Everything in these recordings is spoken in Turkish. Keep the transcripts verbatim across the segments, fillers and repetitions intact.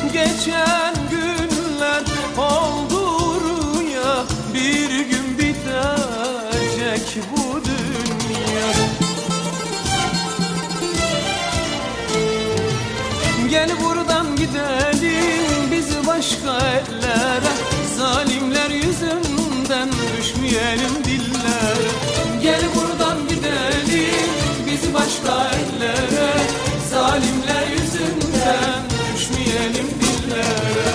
Geçen günler oldu rüya, bir gün bitecek bu dünya. Gel buradan gidelim biz başka ellere, zalimler yüzünden düşmeyelim dillere. Gel buradan gidelim biz başka ellere, zalimler yüzünden düşmeyelim dillere.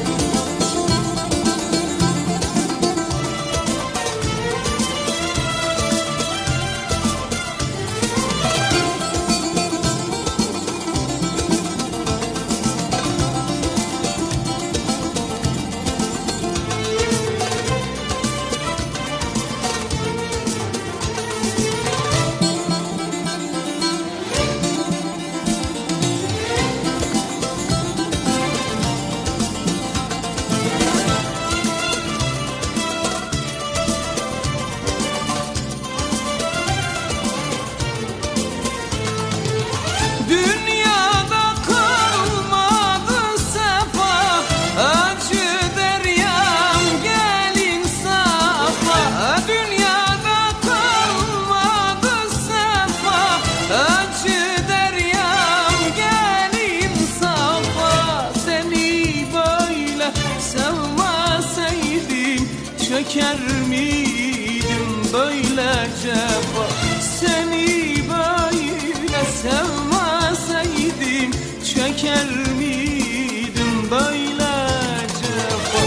Dünyada kalmadı sefa, acı deryam gel insafa. Dünyada kalmadı sefa, acı deryam gel insafa. Seni böyle sevmeseydim çeker miydim böyle cefa? Seni böyle sevmeseydim çeker miydim böyle cefa?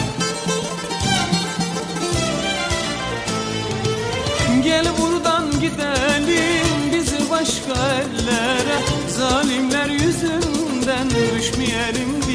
Gel buradan gidelim biz başka ellere, zalimler yüzünden düşmeyelim